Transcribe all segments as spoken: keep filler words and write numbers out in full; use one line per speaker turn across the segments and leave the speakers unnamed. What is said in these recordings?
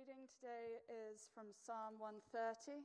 reading today is from Psalm one thirty.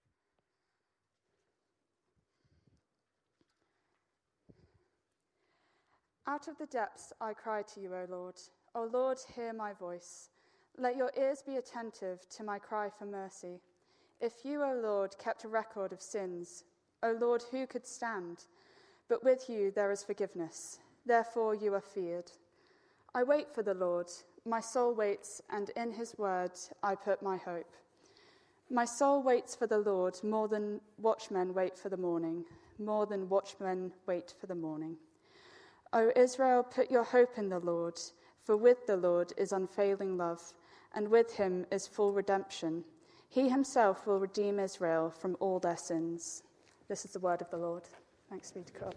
Out of the depths I cry to you, O Lord. O Lord, hear my voice. Let your ears be attentive to my cry for mercy. If you, O Lord, kept a record of sins, O Lord, who could stand? But with you there is forgiveness. Therefore you are feared. I wait for the Lord. My soul waits, and in his word I put my hope. My soul waits for the Lord more than watchmen wait for the morning, more than watchmen wait for the morning. O Israel, put your hope in the Lord, for with the Lord is unfailing love, and with him is full redemption. He himself will redeem Israel from all their sins. This is the word of the Lord. Thanks be to God.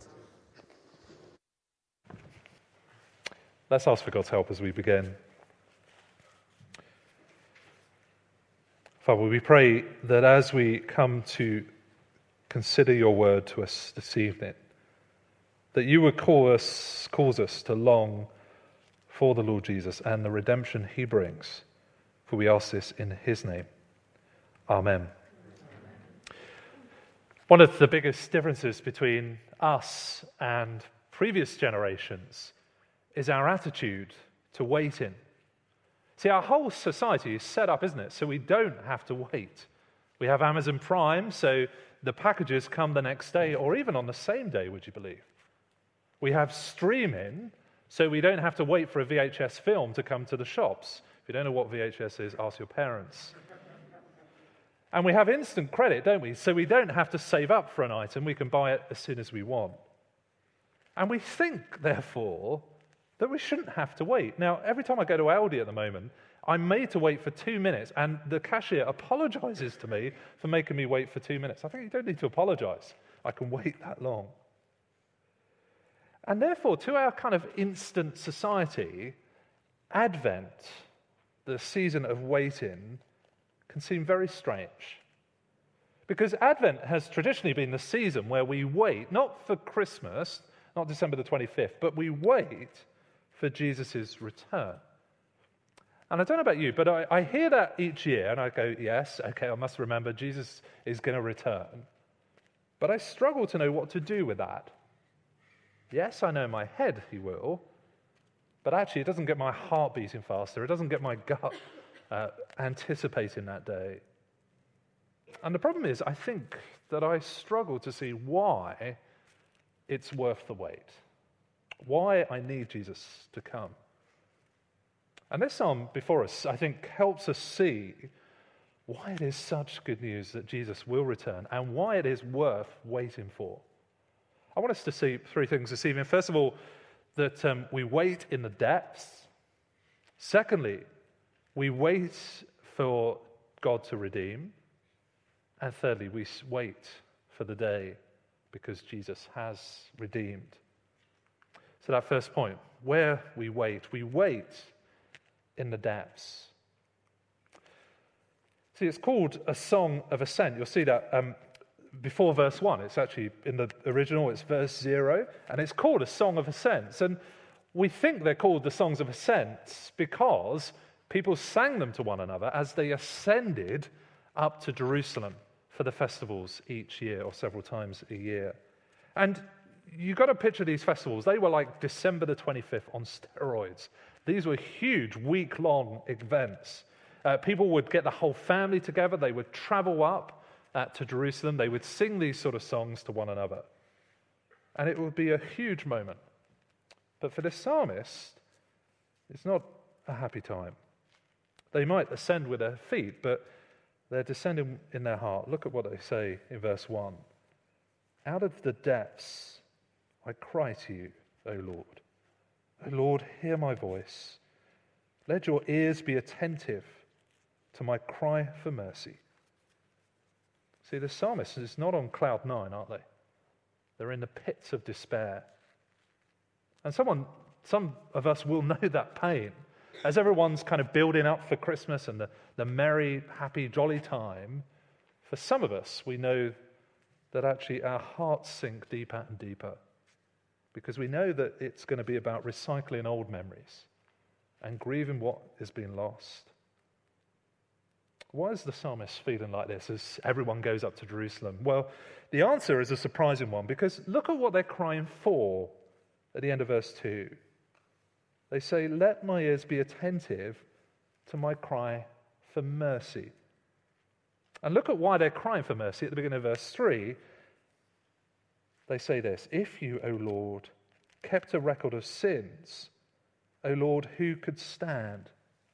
Let's ask for God's help as we begin. Father, we pray that as we come to consider your word to us this evening, that you would call us, cause us to long for the Lord Jesus and the redemption he brings. For we ask this in his name. Amen. One of the biggest differences between us and previous generations is our attitude to waiting. See, our whole society is set up, isn't it? So we don't have to wait. We have Amazon Prime, so the packages come the next day or even on the same day, would you believe? We have streaming, so we don't have to wait for a V H S film to come to the shops. If you don't know what V H S is, ask your parents. And we have instant credit, don't we? So we don't have to save up for an item. We can buy it as soon as we want. And we think, therefore, that we shouldn't have to wait. Now, every time I go to Aldi at the moment, I'm made to wait for two minutes, and the cashier apologizes to me for making me wait for two minutes. I think you don't need to apologize. I can wait that long. And therefore, to our kind of instant society, Advent, the season of waiting, can seem very strange. Because Advent has traditionally been the season where we wait, not for Christmas, not December the twenty-fifth, but we wait for Jesus' return. And I don't know about you, but I, I hear that each year, and I go, yes, okay, I must remember Jesus is going to return. But I struggle to know what to do with that. Yes, I know in my head he will, but actually it doesn't get my heart beating faster. It doesn't get my gut uh, anticipating that day. And the problem is, I think that I struggle to see why it's worth the wait. Why I need Jesus to come. And this psalm before us, I think, helps us see why it is such good news that Jesus will return and why it is worth waiting for. I want us to see three things this evening. First of all, that um, we wait in the depths. Secondly, we wait for God to redeem. And thirdly, we wait for the day because Jesus has redeemed. So that first point, where we wait, we wait in the depths. See, it's called a song of ascent. You'll see that um, before verse one. It's actually in the original, it's verse zero, and it's called a song of ascents. And we think they're called the songs of ascents because people sang them to one another as they ascended up to Jerusalem for the festivals each year or several times a year. And you've got to picture these festivals. They were like December the twenty-fifth on steroids. These were huge, week-long events. Uh, people would get the whole family together. They would travel up uh, to Jerusalem. They would sing these sort of songs to one another. And it would be a huge moment. But for this psalmist, it's not a happy time. They might ascend with their feet, but they're descending in their heart. Look at what they say in verse one. Out of the depths I cry to you, O Lord. O Lord, hear my voice. Let your ears be attentive to my cry for mercy. See, the psalmist is not on cloud nine, aren't they? They're in the pits of despair. And someone, some of us will know that pain. As everyone's kind of building up for Christmas and the, the merry, happy, jolly time, for some of us, we know that actually our hearts sink deeper and deeper. Because we know that it's going to be about recycling old memories and grieving what has been lost. Why is the psalmist feeling like this as everyone goes up to Jerusalem? Well, the answer is a surprising one, because look at what they're crying for at the end of verse two. They say, "Let my ears be attentive to my cry for mercy." And look at why they're crying for mercy at the beginning of verse three. They say this: "If you, O Lord, kept a record of sins, O Lord, who could stand?"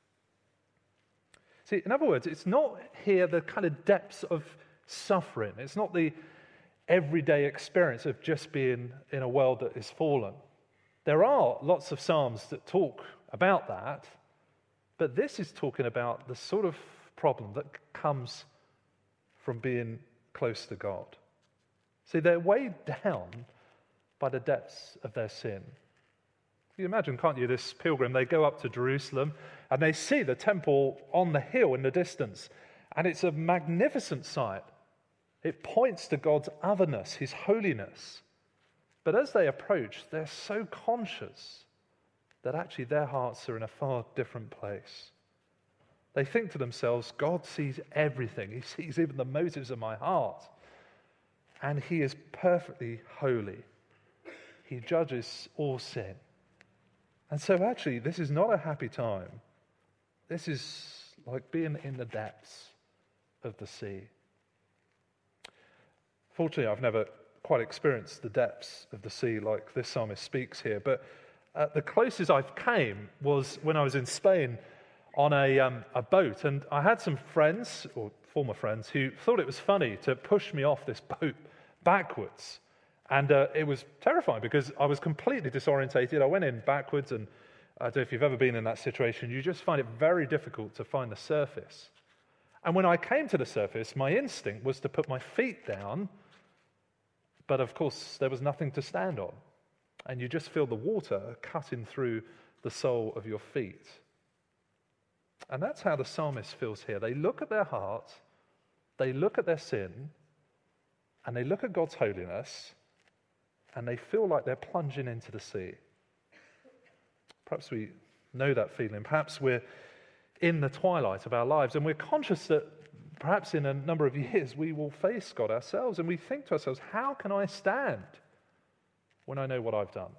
See, in other words, it's not here the kind of depths of suffering. It's not the everyday experience of just being in a world that is fallen. There are lots of psalms that talk about that, but this is talking about the sort of problem that comes from being close to God. See, they're weighed down by the depths of their sin. You imagine, can't you, this pilgrim, they go up to Jerusalem and they see the temple on the hill in the distance, and it's a magnificent sight. It points to God's otherness, his holiness. But as they approach, they're so conscious that actually their hearts are in a far different place. They think to themselves, God sees everything. He sees even the motives of my heart. And he is perfectly holy. He judges all sin. And so actually, this is not a happy time. This is like being in the depths of the sea. Fortunately, I've never quite experienced the depths of the sea like this psalmist speaks here, but uh, the closest I've came was when I was in Spain on a, um, a boat, and I had some friends, or former friends, who thought it was funny to push me off this boat backwards. And uh, it was terrifying because I was completely disorientated. I went in backwards, and I don't know if you've ever been in that situation, you just find it very difficult to find the surface. And when I came to the surface, my instinct was to put my feet down, but of course there was nothing to stand on. And you just feel the water cutting through the sole of your feet. And that's how the psalmist feels here. They look at their heart, they look at their sin, and they look at God's holiness, and they feel like they're plunging into the sea. Perhaps we know that feeling. Perhaps we're in the twilight of our lives, and we're conscious that perhaps in a number of years we will face God ourselves, and we think to ourselves, how can I stand when I know what I've done?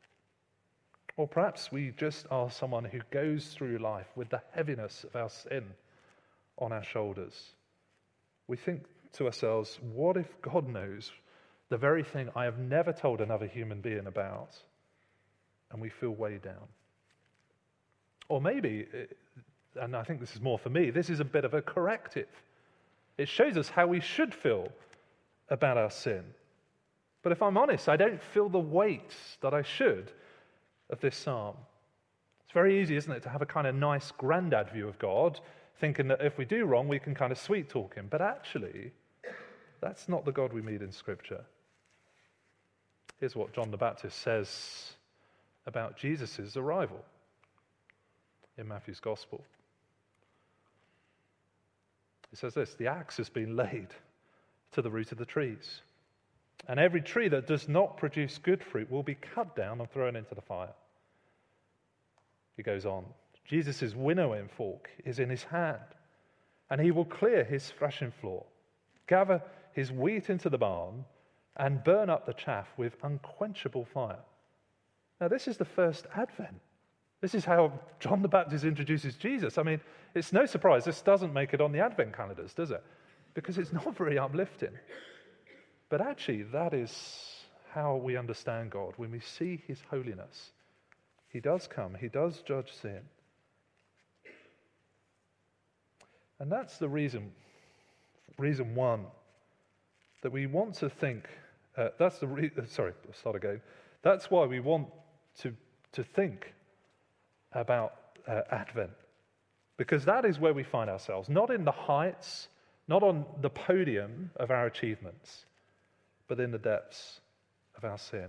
Or perhaps we just are someone who goes through life with the heaviness of our sin on our shoulders. We think to ourselves, what if God knows the very thing I have never told another human being about? And we feel weighed down. Or maybe, and I think this is more for me, this is a bit of a corrective. It shows us how we should feel about our sin. But if I'm honest, I don't feel the weight that I should of this psalm. It's very easy, isn't it, to have a kind of nice granddad view of God, thinking that if we do wrong, we can kind of sweet talk him. But actually, that's not the God we meet in Scripture. Here's what John the Baptist says about Jesus' arrival in Matthew's Gospel. He says this: the axe has been laid to the root of the trees, and every tree that does not produce good fruit will be cut down and thrown into the fire. He goes on, Jesus' winnowing fork is in his hand, and he will clear his threshing floor, gather his wheat into the barn, and burn up the chaff with unquenchable fire. Now, this is the first Advent. This is how John the Baptist introduces Jesus. I mean, it's no surprise this doesn't make it on the Advent calendars, does it? Because it's not very uplifting. But actually, that is how we understand God. When we see his holiness, he does come, he does judge sin. And that's the reason, reason one, that we want to think, uh, that's the, re- sorry, I'll start again. That's why we want to, to think about uh, Advent. Because that is where we find ourselves, not in the heights, not on the podium of our achievements, but in the depths of our sin.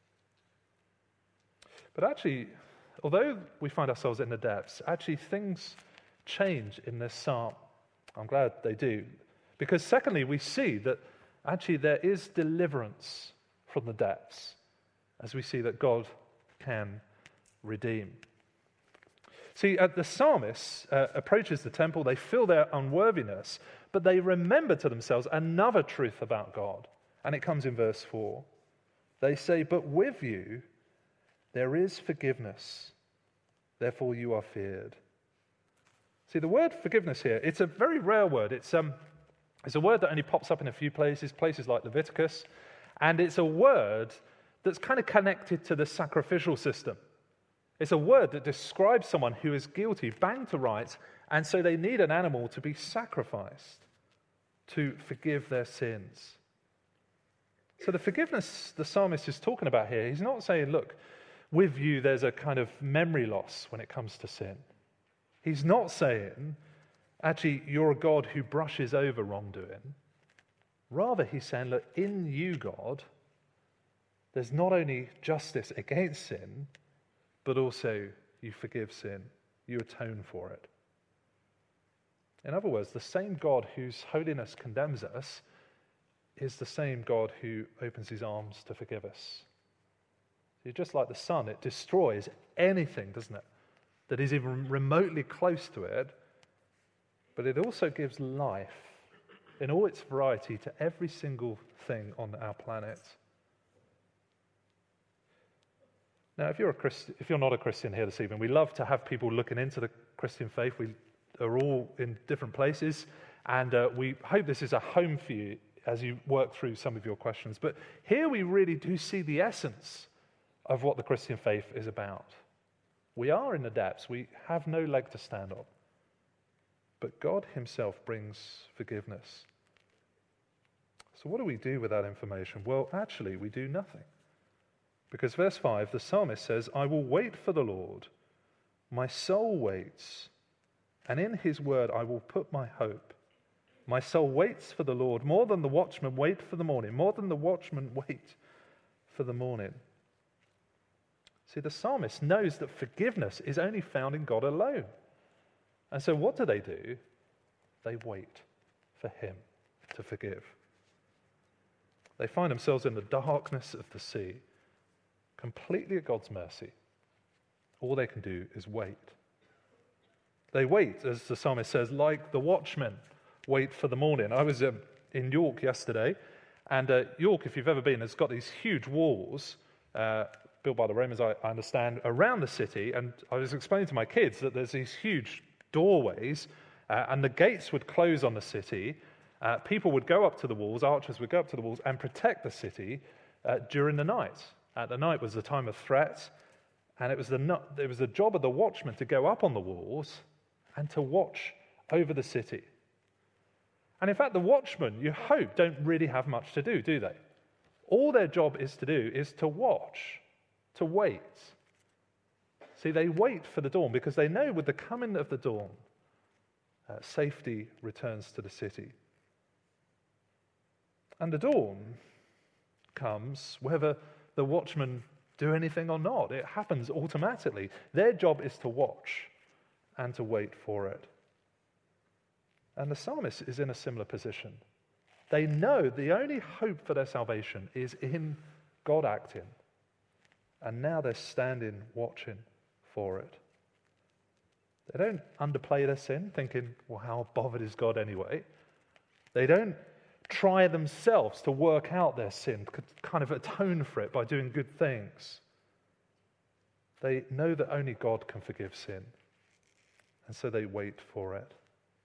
But actually, although we find ourselves in the depths, actually things change in this psalm. I'm glad they do. Because secondly, we see that actually there is deliverance from the depths, as we see that God can redeem. See, uh, the psalmist uh, approaches the temple, they feel their unworthiness, but they remember to themselves another truth about God. And it comes in verse four. They say, but with you there is forgiveness, therefore you are feared. See, the word forgiveness here, it's a very rare word. It's, um, it's a word that only pops up in a few places, places like Leviticus, and it's a word that's kind of connected to the sacrificial system. It's a word that describes someone who is guilty, banged to rights, and so they need an animal to be sacrificed to forgive their sins. So the forgiveness the psalmist is talking about here, he's not saying, look, with you there's a kind of memory loss when it comes to sin. He's not saying, actually, you're a God who brushes over wrongdoing. Rather, he's saying, look, in you, God, there's not only justice against sin, but also you forgive sin. You atone for it. In other words, the same God whose holiness condemns us is the same God who opens his arms to forgive us. See, just like the sun, it destroys anything, doesn't it, that is even remotely close to it, but it also gives life in all its variety to every single thing on our planet. Now, if you're a Christ- if you're not a Christian here this evening, we love to have people looking into the Christian faith. We are all in different places, and uh, we hope this is a home for you as you work through some of your questions. But here we really do see the essence of what the Christian faith is about. We are in the depths. We have no leg to stand on. But God himself brings forgiveness. So what do we do with that information? Well, actually, we do nothing. Because verse five, the psalmist says, I will wait for the Lord. My soul waits, and in his word I will put my hope. My soul waits for the Lord more than the watchmen wait for the morning, more than the watchmen wait for the morning. See, the psalmist knows that forgiveness is only found in God alone. And so what do they do? They wait for him to forgive. They find themselves in the darkness of the sea, completely at God's mercy. All they can do is wait. They wait, as the psalmist says, like the watchmen wait for the morning. I was um, in York yesterday, and uh, York, if you've ever been, has got these huge walls, uh, built by the Romans, I, I understand, around the city, and I was explaining to my kids that there's these huge doorways, uh, and the gates would close on the city. Uh, people would go up to the walls, archers would go up to the walls and protect the city uh, during the night. At the night was the time of threat, and it was the it was the job of the watchman to go up on the walls and to watch over the city. And in fact, the watchmen, you hope, don't really have much to do, do they? All their job is to do is to watch, to wait. See, they wait for the dawn because they know with the coming of the dawn, uh, safety returns to the city. And the dawn comes whether the watchmen do anything or not. It happens automatically. Their job is to watch and to wait for it. And the psalmist is in a similar position. They know the only hope for their salvation is in God acting. And now they're standing watching for it. They don't underplay their sin, thinking, well, how bothered is God anyway? They don't try themselves to work out their sin, kind of atone for it by doing good things. They know that only God can forgive sin, and so they wait for it.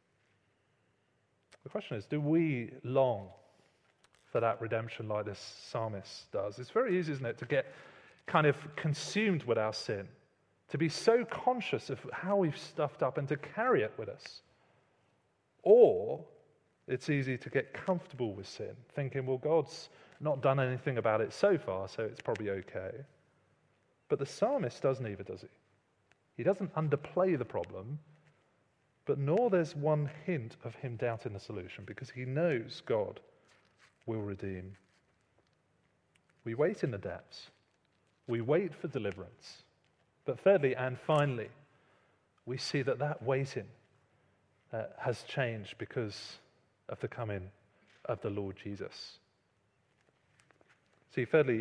The question is, do we long for that redemption like this psalmist does? It's very easy, isn't it, to get kind of consumed with our sin, to be so conscious of how we've stuffed up and to carry it with us. Or it's easy to get comfortable with sin, thinking, well, God's not done anything about it so far, so it's probably okay. But the psalmist doesn't either, does he? He doesn't underplay the problem, but nor there's one hint of him doubting the solution, because he knows God will redeem. We wait in the depths. We wait for deliverance. But thirdly and finally, we see that that waiting uh, has changed because of the coming of the Lord Jesus. See, thirdly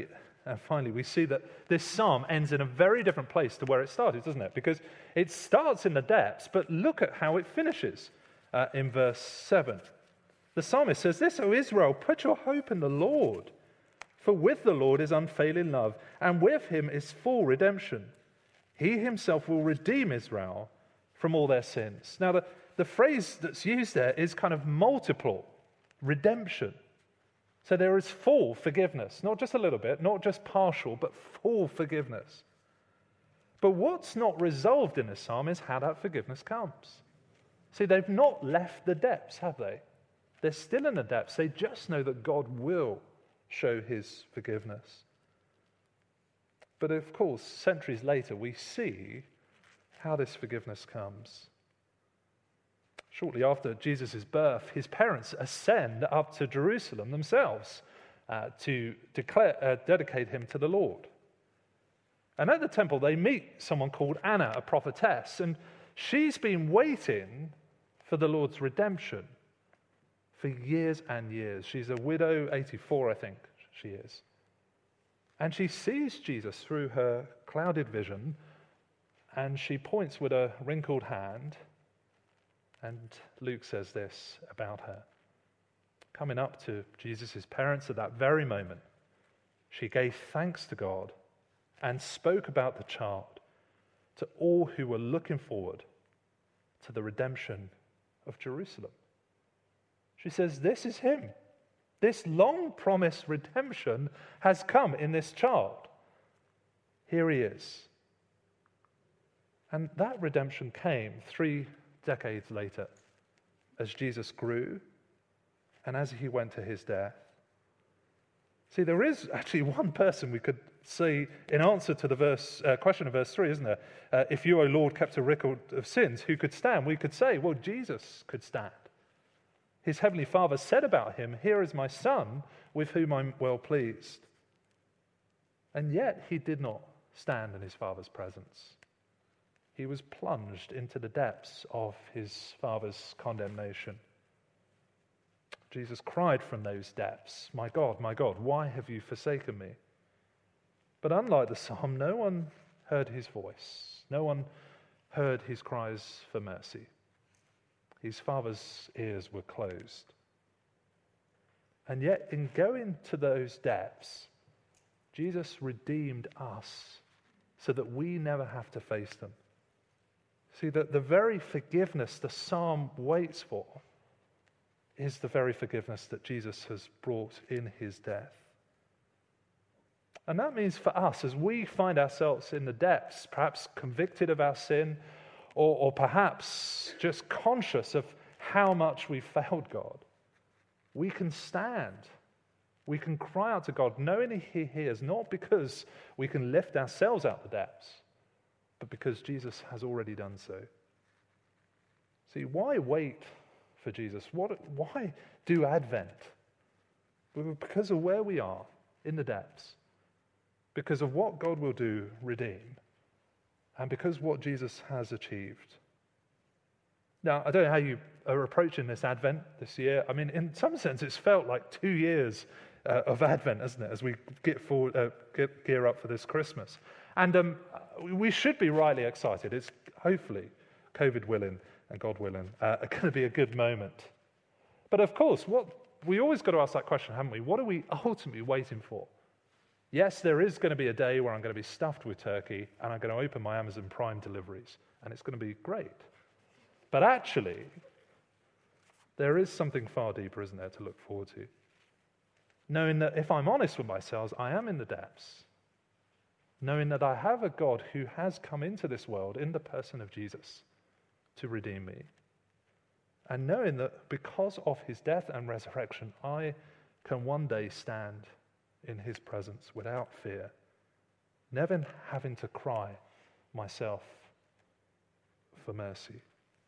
And finally, we see that this psalm ends in a very different place to where it started, doesn't it? Because it starts in the depths, but look at how it finishes uh, in verse seven. The psalmist says this, "O Israel, put your hope in the Lord, for with the Lord is unfailing love, and with him is full redemption. He himself will redeem Israel from all their sins." Now, the, the phrase that's used there is kind of multiple, redemption. So there is full forgiveness, not just a little bit, not just partial, but full forgiveness. But what's not resolved in this psalm is how that forgiveness comes. See, they've not left the depths, have they? They're still in the depths. They just know that God will show his forgiveness. But of course, centuries later, we see how this forgiveness comes. Shortly after Jesus' birth, his parents ascend up to Jerusalem themselves uh, to declare, uh, dedicate him to the Lord. And at the temple, they meet someone called Anna, a prophetess, and she's been waiting for the Lord's redemption for years and years. She's a widow, eighty-four, I think she is. And she sees Jesus through her clouded vision, and she points with a wrinkled hand. And Luke says this about her. Coming up to Jesus' parents at that very moment, she gave thanks to God and spoke about the child to all who were looking forward to the redemption of Jerusalem. She says, this is him. This long-promised redemption has come in this child. Here he is. And that redemption came three decades later, as Jesus grew and as he went to his death. See, there is actually one person we could say in answer to the verse uh, question of verse three, isn't there? Uh, if you, O Lord, kept a record of sins, who could stand? We could say, well, Jesus could stand. His heavenly Father said about him, "Here is my Son, with whom I'm well pleased." And yet he did not stand in his Father's presence. He was plunged into the depths of his Father's condemnation. Jesus cried from those depths, "My God, my God, why have you forsaken me?" But unlike the psalm, no one heard his voice. No one heard his cries for mercy. His Father's ears were closed. And yet, in going to those depths, Jesus redeemed us so that we never have to face them. See, that the very forgiveness the psalm waits for is the very forgiveness that Jesus has brought in his death. And that means for us, as we find ourselves in the depths, perhaps convicted of our sin, or, or perhaps just conscious of how much we've failed God, we can stand. We can cry out to God, knowing he hears, not because we can lift ourselves out the depths, but because Jesus has already done so. See, why wait for Jesus? What, why do Advent? Because of where we are in the depths, because of what God will do, redeem, and because what Jesus has achieved. Now, I don't know how you are approaching this Advent this year. I mean, in some sense, it's felt like two years uh, of Advent, hasn't it, as we get forward, uh, get, gear up for this Christmas. And um, we should be rightly excited. It's hopefully, COVID willing and God willing, uh, going to be a good moment. But of course, what we always got to ask that question, haven't we? What are we ultimately waiting for? Yes, there is going to be a day where I'm going to be stuffed with turkey and I'm going to open my Amazon Prime deliveries, and it's going to be great. But actually, there is something far deeper, isn't there, to look forward to? Knowing that if I'm honest with myself, I am in the depths. Knowing that I have a God who has come into this world in the person of Jesus to redeem me. And knowing that because of his death and resurrection, I can one day stand in his presence without fear, never having to cry myself for mercy.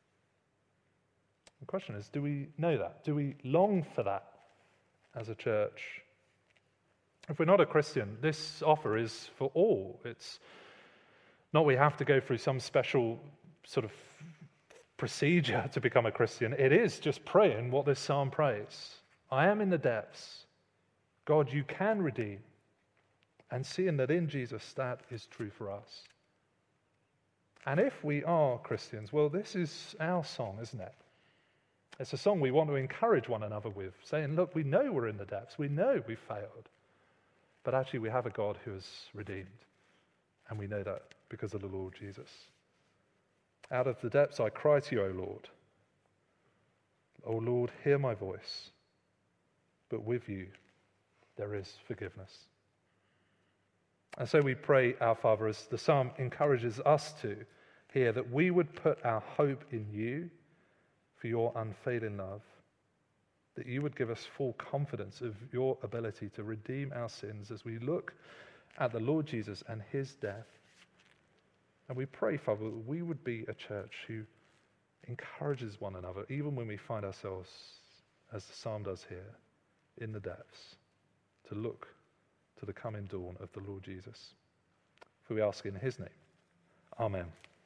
The question is, do we know that? Do we long for that as a church? If we're not a Christian, this offer is for all. It's not we have to go through some special sort of procedure to become a Christian. It is just praying what this psalm prays. I am in the depths. God, you can redeem. and seeing that in Jesus that is true for us. And if we are Christians, well, this is our song, isn't it? It's a song we want to encourage one another with, saying, look, we know we're in the depths, we know we've failed, but actually we have a God who has redeemed, and we know that because of the Lord Jesus. Out of the depths I cry to you, O Lord. O Lord, hear my voice, but with you there is forgiveness. And so we pray, our Father, as the psalm encourages us to here, that we would put our hope in you for your unfailing love, that you would give us full confidence of your ability to redeem our sins as we look at the Lord Jesus and his death. And we pray, Father, that we would be a church who encourages one another, even when we find ourselves, as the psalm does here, in the depths, to look to the coming dawn of the Lord Jesus. For we ask in his name. Amen.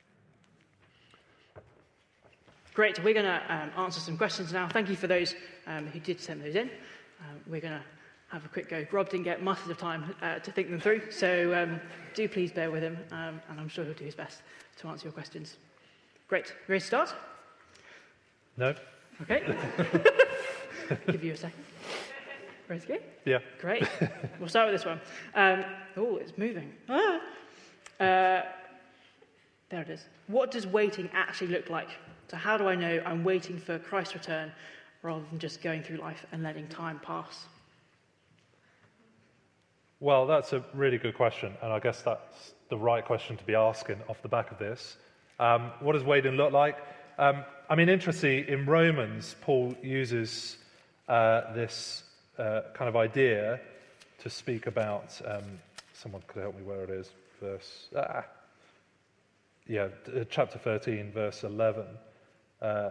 Great. We're going to um, answer some questions now. Thank you for those um, who did send those in. Um, we're going to have a quick go. Rob didn't get much of the time uh, to think them through, so um, do please bear with him, um, and I'm sure he'll do his best to answer your questions. Great. You ready to start?
No?
Okay. Give you a second. Ready to go?
Yeah.
Great. We'll start with this one. Um, oh, it's moving. Ah. Uh, there it is. What does waiting actually look like? So how do I know I'm waiting for Christ's return rather than just going through life and letting time pass?
Well, that's a really good question, and I guess that's the right question to be asking off the back of this. Um, what does waiting look like? Um, I mean, interestingly, in Romans, Paul uses uh, this uh, kind of idea to speak about, um, someone could help me where it is, verse, ah, yeah, chapter thirteen, verse eleven. Uh,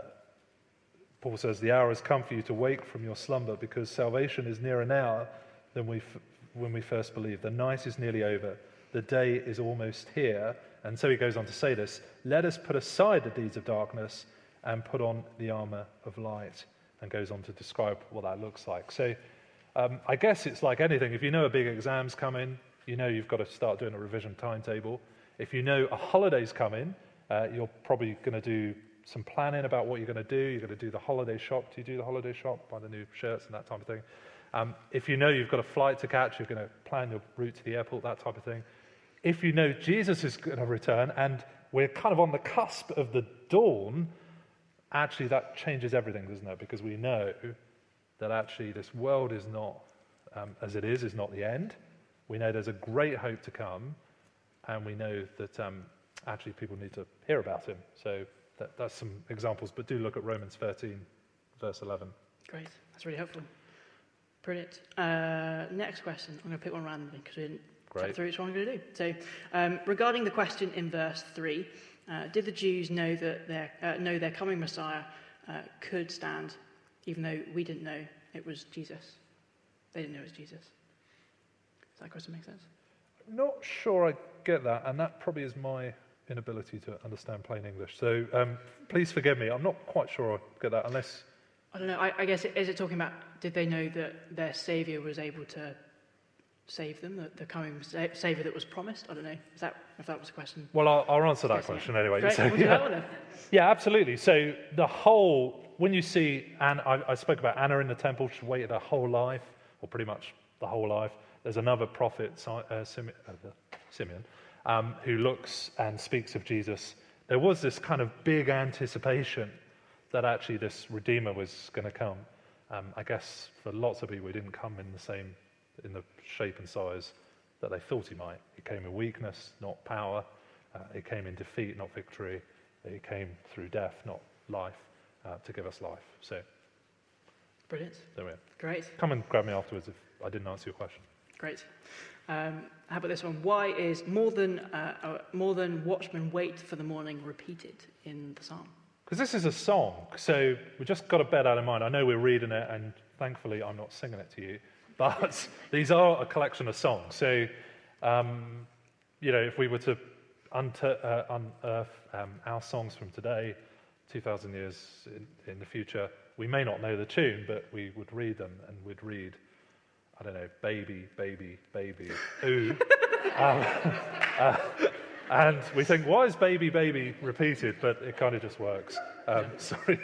Paul says, the hour has come for you to wake from your slumber because salvation is nearer now than we f- when we first believed. The night is nearly over. The day is almost here. And so he goes on to say this, let us put aside the deeds of darkness and put on the armor of light, and goes on to describe what that looks like. So um, I guess it's like anything. If you know a big exam's coming, you know you've got to start doing a revision timetable. If you know a holiday's coming, uh, you're probably going to do some planning about what you're going to do. You're going to do the holiday shop. Do you do the holiday shop? Buy the new shirts and that type of thing. Um, if you know you've got a flight to catch, you're going to plan your route to the airport, that type of thing. If you know Jesus is going to return and we're kind of on the cusp of the dawn, actually that changes everything, doesn't it? Because we know that actually this world is not, um, as it is, is not the end. We know there's a great hope to come, and we know that um, actually people need to hear about him. So that, that's some examples, but do look at Romans thirteen, verse eleven.
Great. That's really helpful. Brilliant. Uh, next question. I'm going to pick one randomly because we didn't
Great.
chat through which one I'm going to do. So, um, regarding the question in verse three, uh, did the Jews know that their uh, know their coming Messiah uh, could stand, even though we didn't know it was Jesus? They didn't know it was Jesus. Does that question make sense?
Not sure I get that, and that probably is my inability to understand plain English. So um, please forgive me. I'm not quite sure I get that, unless...
I don't know. I, I guess, is it talking about, did they know that their Saviour was able to save them, the, the coming sa- Saviour that was promised? I don't know. Is that, if that was a question?
Well, I'll, I'll answer that question anyway.
Great.
So,
We'll do
yeah.
that one then.
Yeah, absolutely. So the whole, when you see, Anna, I, I spoke about Anna in the temple, she waited her whole life, or pretty much the whole life. There's another prophet, uh, Simeon, uh, Simeon um, who looks and speaks of Jesus. There was this kind of big anticipation that actually this Redeemer was going to come. Um, I guess for lots of people, he didn't come in the same, in the shape and size that they thought he might. He came in weakness, not power. Uh, he came in defeat, not victory. He came through death, not life, uh, to give us life. So,
Brilliant.
there we are.
Great.
Come and grab me afterwards if I didn't answer your question.
Great. Um, how about this one? Why is more than uh, uh, more than watchmen wait for the morning repeated in the psalm?
Because this is a song, so we've just got to bear that in mind. I know we're reading it, and thankfully I'm not singing it to you, but these are a collection of songs. So, um, you know, if we were to unter- uh, unearth um, our songs from today, two thousand years in, in the future, we may not know the tune, but we would read them, and we'd read I don't know, baby, baby, baby, ooh. um, uh, and we think, why is baby, baby repeated? But it kind of just works. Um, sorry.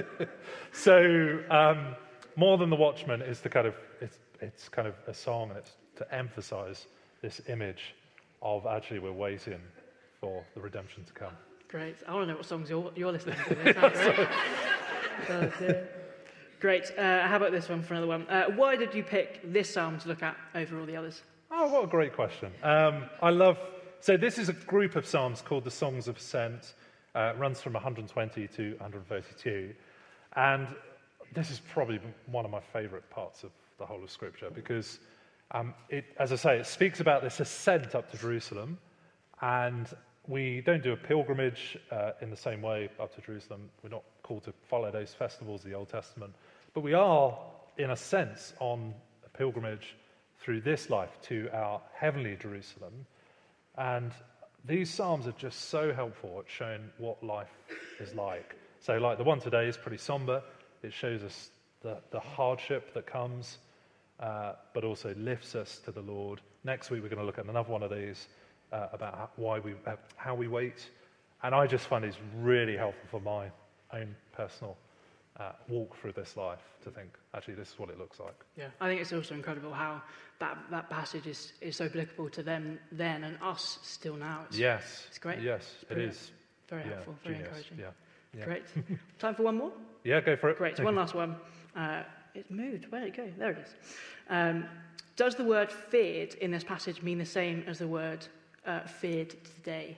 so, um, More Than the Watchman is the kind of, it's, it's kind of a song, and it's to emphasize this image of actually we're waiting for the redemption to come.
Great. I want to know what songs you're, you're listening to. They sound great. But, uh, great. Uh, how about this one for another one? Uh, why did you pick this psalm to look at over all the others?
Oh, what a great question. Um, I love, so this is a group of psalms called the Songs of Ascent. Uh, it runs from one hundred twenty to one hundred thirty-two. And this is probably one of my favourite parts of the whole of Scripture because, um, it, as I say, it speaks about this ascent up to Jerusalem. And we don't do a pilgrimage uh, in the same way up to Jerusalem. We're not called to follow those festivals of the Old Testament. But we are, in a sense, on a pilgrimage through this life to our heavenly Jerusalem. And these psalms are just so helpful at showing what life is like. So like the one today is pretty somber. It shows us the, the hardship that comes, uh, but also lifts us to the Lord. Next week we're going to look at another one of these uh, about how, why we, uh, how we wait. And I just find these really helpful for my own personal uh, walk through this life to think, actually, this is what it looks like.
Yeah, I think it's also incredible how that, that passage is, is so applicable to them then and us still now. It's,
yes.
It's great.
Yes,
it's
it is.
Very
yeah,
helpful, very
genius.
encouraging.
Yeah. yeah.
Great. Time for one more?
Yeah, go for it.
Great.
Thank
One
you.
last one. Uh, it's moved. Where did it go? There it is. Um, does the word feared in this passage mean the same as the word uh, feared today?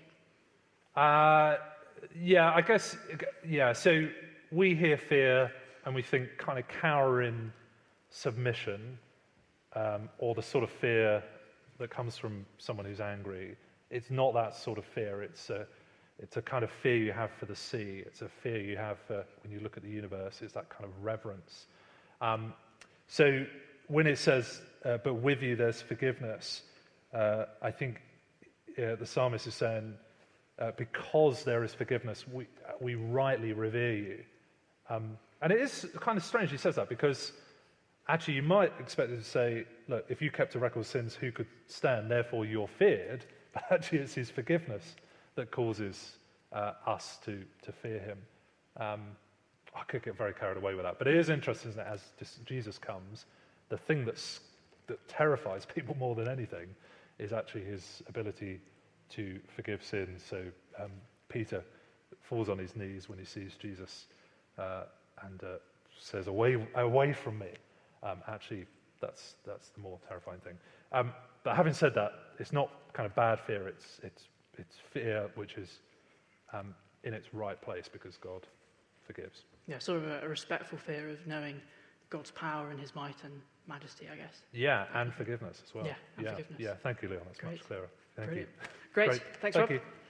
Uh, yeah, I guess, yeah, so we hear fear and we think kind of cowering submission, um, or the sort of fear that comes from someone who's angry. It's not that sort of fear. It's a, it's a kind of fear you have for the sea. It's a fear you have for when you look at the universe. It's that kind of reverence. Um, so when it says, uh, but with you there's forgiveness, uh, I think uh, the psalmist is saying, uh, because there is forgiveness, we, we rightly revere you. Um, and it is kind of strange he says that, because actually you might expect it to say, look, if you kept a record of sins, who could stand? Therefore you're feared. But actually it's his forgiveness that causes uh, us to, to fear him. Um, I could get very carried away with that. But it is interesting, isn't it, as Jesus comes, the thing that's, that terrifies people more than anything is actually his ability to forgive sins. So um, Peter falls on his knees when he sees Jesus uh, and uh, says, away, away from me. Um, actually, that's, that's the more terrifying thing. Um, but having said that, it's not kind of bad fear. It's, it's, it's fear which is um, in its right place because God forgives.
Yeah, sort of a, a respectful fear of knowing God's power and his might and majesty, I guess.
Yeah, and forgiveness as well.
Yeah, and
yeah,
forgiveness.
Yeah, thank you, Leon. That's
Great.
much clearer. Thank
Brilliant.
you.
Great.
Great.
Thanks,
Thank
Rob.
you.